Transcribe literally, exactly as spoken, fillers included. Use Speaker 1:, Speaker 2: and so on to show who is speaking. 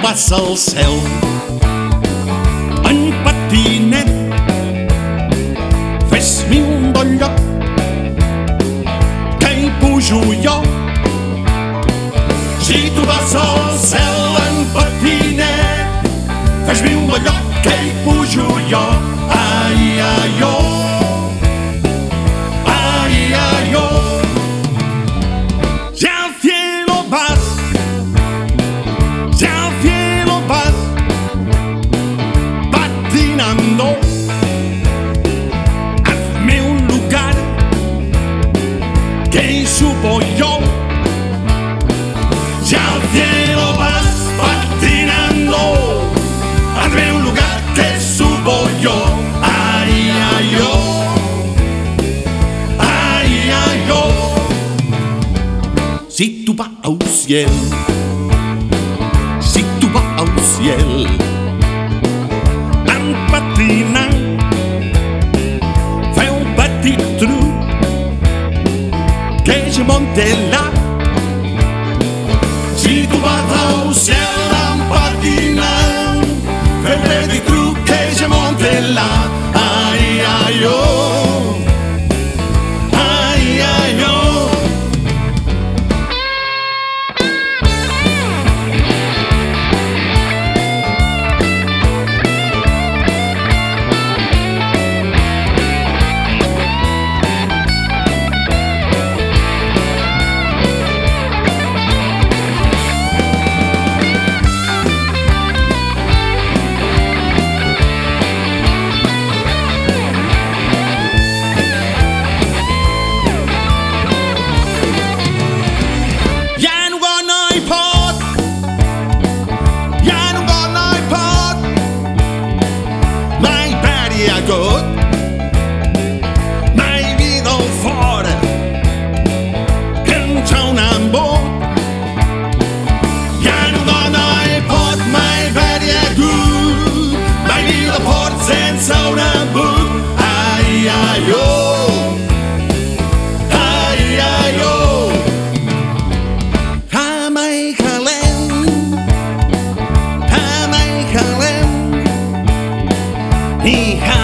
Speaker 1: vas al cel en patinet. Fes-mi un bon lloc que hi pujo jo. Si tu vas al cel en patinet, fes-mi un bon lloc que hi pujo jo. Ai, ai, oh, ai, ai, oh. Si al cielo vas, si al cielo vas patinando, hazme un lugar que subo yo. Si al cielo vas patinando, hazme un lugar que subo yo. Ay, ay, oh, ay, ay, oh. Si tu vas al ciel, si tu vas al ciel en patinant, feu un petit truc que je monte là. Si tu vas al ciel en patinant, feu un petit truc que je monte là. Ai, ai, oh, ai, ai, oh. Tot mai vida al fora que entra un embot. Ja no dona i pot mai haver-hi hagut mai vida fort sense un embut. Ai, ai, oh, ai, ai, oh. Hamai calent, hamai calent i